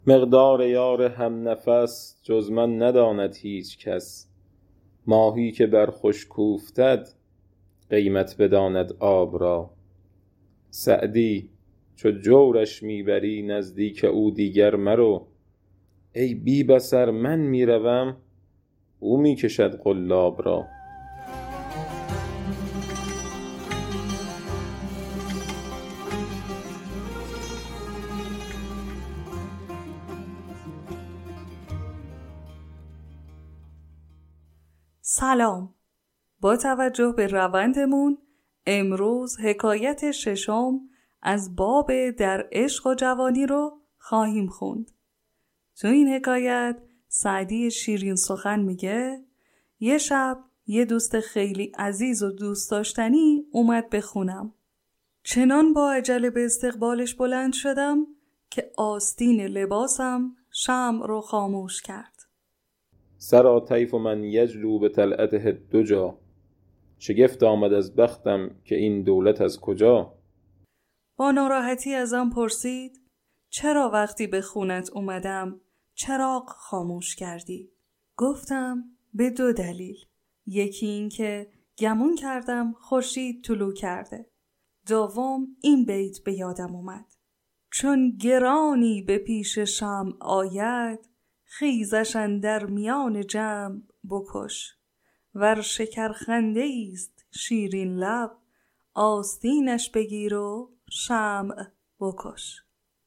مقدار یار هم نفس جز من نداند هیچ کس. ماهی که بر خشک اوفتد قیمت بداند آب را. سعدی چو جورش میبری نزدیک او دیگر مرو. ای بی بصر من میروم او میکشد قلاب را. سلام. با توجه به روندمون امروز حکایت ششم از باب در عشق و جوانی رو خواهیم خوند. تو این حکایت سعدی شیرین سخن میگه یه شب یه دوست خیلی عزیز و دوست داشتنی اومد به خونم. چنان با عجله به استقبالش بلند شدم که آستین لباسم شمع رو خاموش کرد. سرا طیف من یجلو به طلعته دجا. شگفت آمد از بختم که این دولت از کجا. با ناراحتی ازم پرسید چرا وقتی به خونت اومدم چراغ خاموش کردی؟ گفتم به 2 دلیل. یکی این که گمون کردم خورشید طلوع کرده. دوم این بیت به یادم اومد: چون گرانی به پیش شمع آید، خیزش اندر میان جمع بکش. ور شکرخنده ایست شیرین لب، آستینش بگیر و شمع بکش.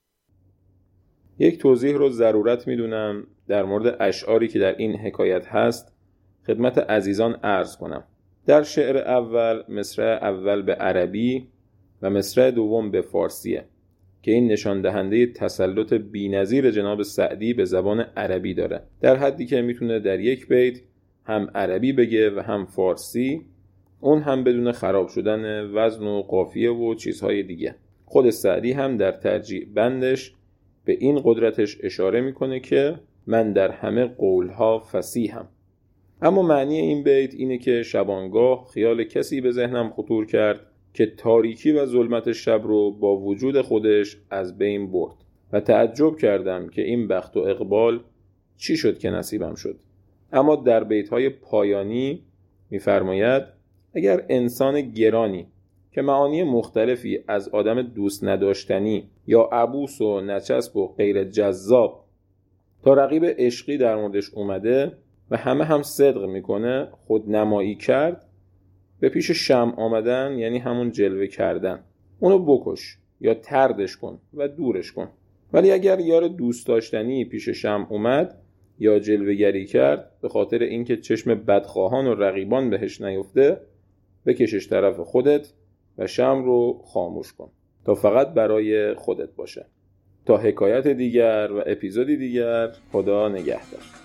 یک توضیح رو ضرورت میدونم در مورد اشعاری که در این حکایت هست خدمت عزیزان عرض کنم. در شعر اول مصرع اول به عربی و مصرع دوم به فارسیه که این نشان دهنده تسلط بی‌نظیر جناب سعدی به زبان عربی داره، در حدی که میتونه در یک بیت هم عربی بگه و هم فارسی، اون هم بدون خراب شدن وزن و قافیه و چیزهای دیگه. خود سعدی هم در ترجیع بندش به این قدرتش اشاره میکنه که من در همه قولها فصیحم. اما معنی این بیت اینه که شبانگاه خیال کسی به ذهنم خطور کرد که تاریکی و ظلمت شب رو با وجود خودش از بین برد و تعجب کردم که این بخت و اقبال چی شد که نصیبم شد. اما در بیت‌های پایانی می‌فرماید اگر انسان گرانی که معانی مختلفی از آدم دوست نداشتنی یا عبوس و نچسب و غیر جذاب تا رقیب عشقی در موردش اومده و همه هم صدق میکنه خودنمایی کرد، به پیش شمع آمدن یعنی همون جلوه کردن، اونو بکش یا طردش کن و دورش کن. ولی اگر یار دوست داشتنی پیش شمع اومد یا جلوه گری کرد به خاطر اینکه چشم بدخواهان و رقیبان بهش نیفته، بکشش طرف خودت و شمع رو خاموش کن تا فقط برای خودت باشه. تا حکایت دیگر و اپیزودی دیگر، خدا نگهدار.